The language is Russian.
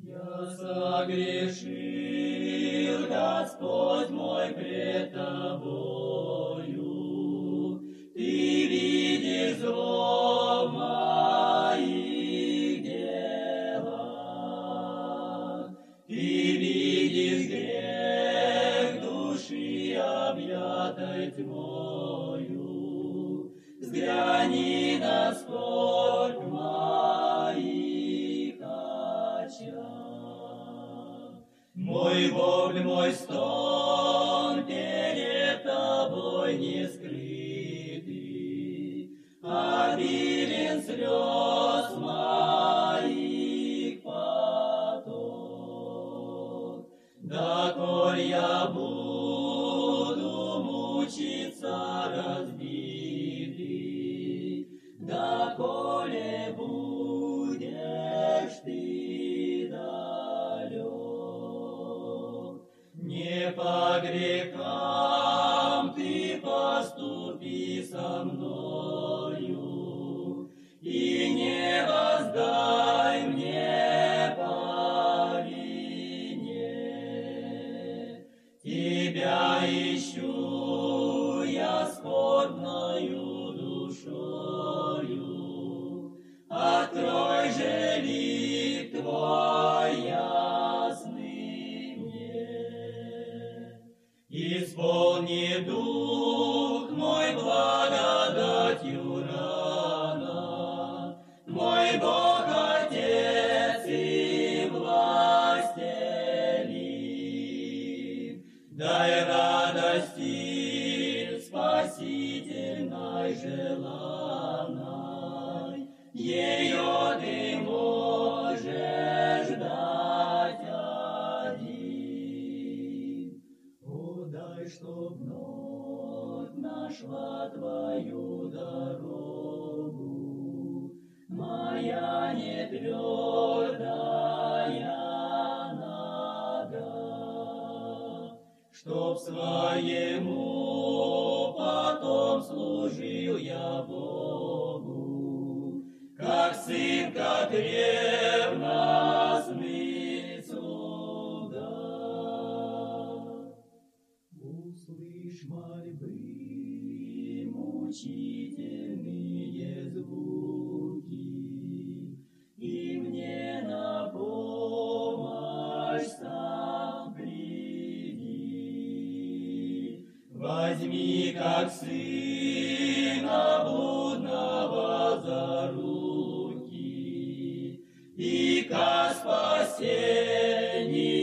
Я согрешил, Господь мой, пред Тобою. Ты видишь зло в моих делах, Ты видишь грех души, объятой тьмою. Взгляни на скорбь моих очах. Мой вопль, мой стон перед Тобой не скрытый, обилен слез моих поток. Доколь я буду мучиться разбитый, доколе будешь Ты далек. Не по грехам Ты поступи со мною, и не воздай мне по вине. Тебя ищу я скорбною душою, открой же лик Твой ясный мне. Исполни дух мой благодатью рано, мой Бог, Отец и властелин. Дай радости спасительной желанной, ее Ты можешь дать один. О, дай, чтоб вновь нашла Твою дорогу моя нетвердая нога, чтоб своему потом служил я Богу, как сын, как ревностный слуга. Услышь мольбы мучительные звуки, и мне на помощь сам приди. Возьми, как сына блудного за руки, и ко спасению